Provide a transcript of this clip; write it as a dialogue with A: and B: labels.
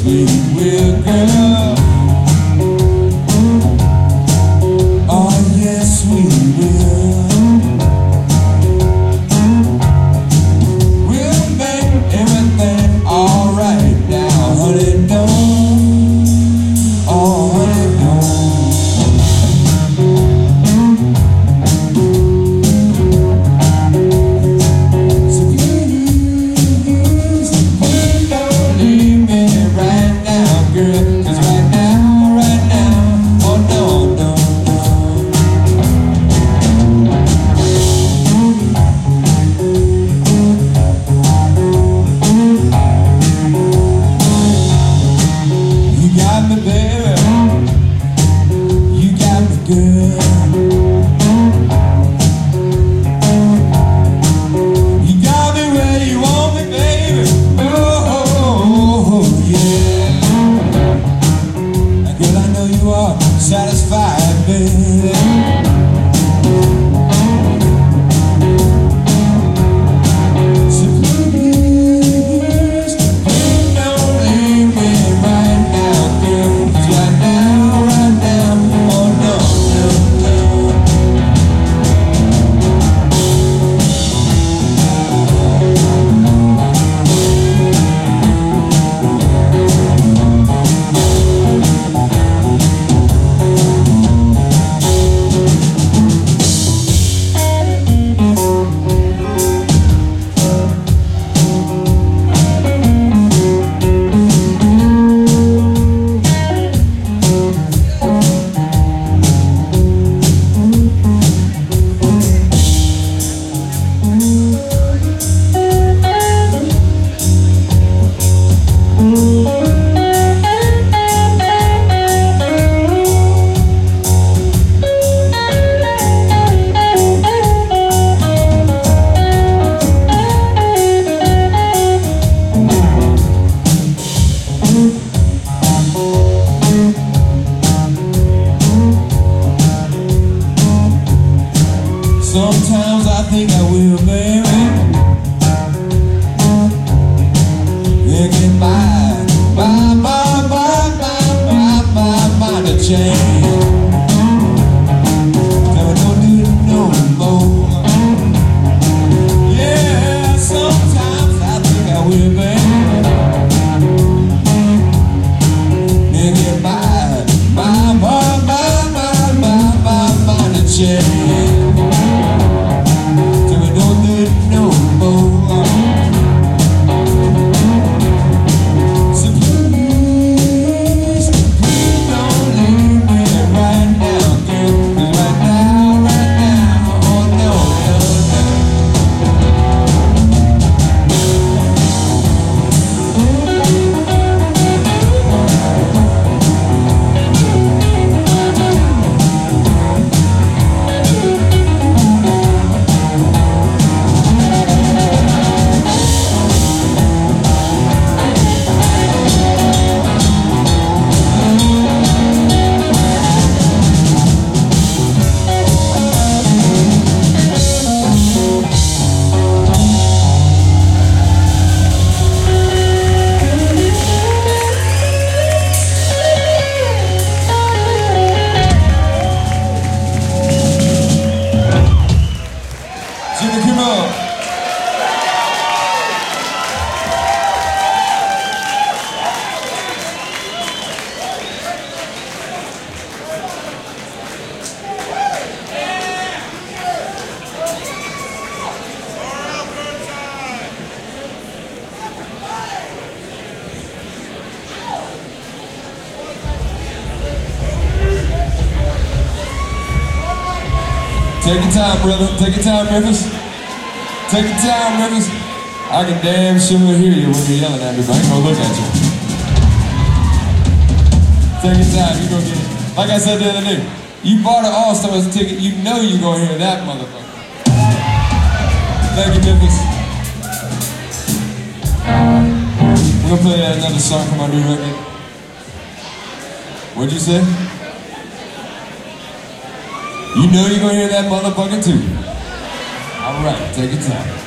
A: we will, girl. Oh, yes, we will. We'll make everything alright now, honey, don't. Oh, honey, don't. Satisfied, baby. So please, don't leave me right now, girl. 'Cause right now, oh no, sometimes I think I will, baby. Thinking my to change. Never don't do it no more. Yeah, sometimes I think I will, baby. Thinking my to change. Take your time, brother. Take your time, Rivers. Take your time, Rivers. I can damn sure hear you when you're yelling at me, but I ain't gonna look at you. Take your time. You go get it. Like I said the other day, you bought an All-Stars ticket. You know you're gonna hear that motherfucker. Thank you, Memphis. We're gonna play another song from my new record. What'd you say? You know you're gonna hear that motherfucker too. Alright, take your time.